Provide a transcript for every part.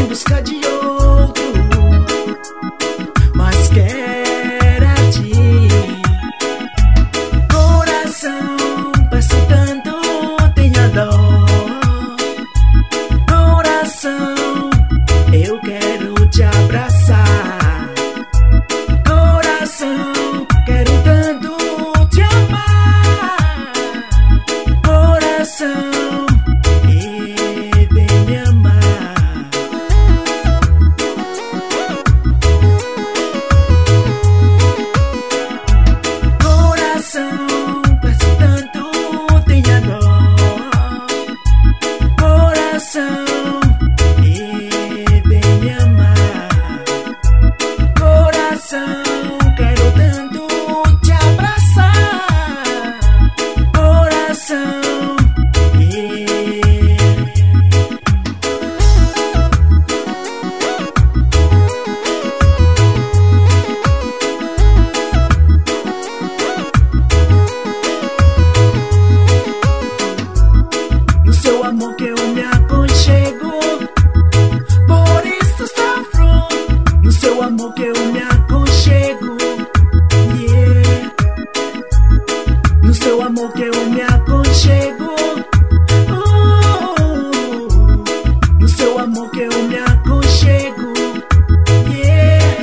busca de outro, mas quer a ti. Coração, peço tanto, tenha dó. Coração, eu quero te abraçar. Coração, quero tanto te amar. Coração, vem me amar. Coração, peço tanto, tenha dó. Coração, vem me amar. Coração, quero tanto te abraçar. Coração, no seu amor que eu me aconchego, por isso sofro. No seu amor que eu me aconchego, yeah. No seu amor que eu me aconchego, no seu amor que eu me aconchego, yeah.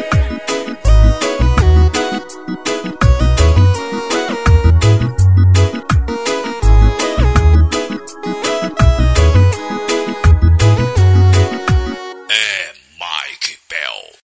É Mike Bell.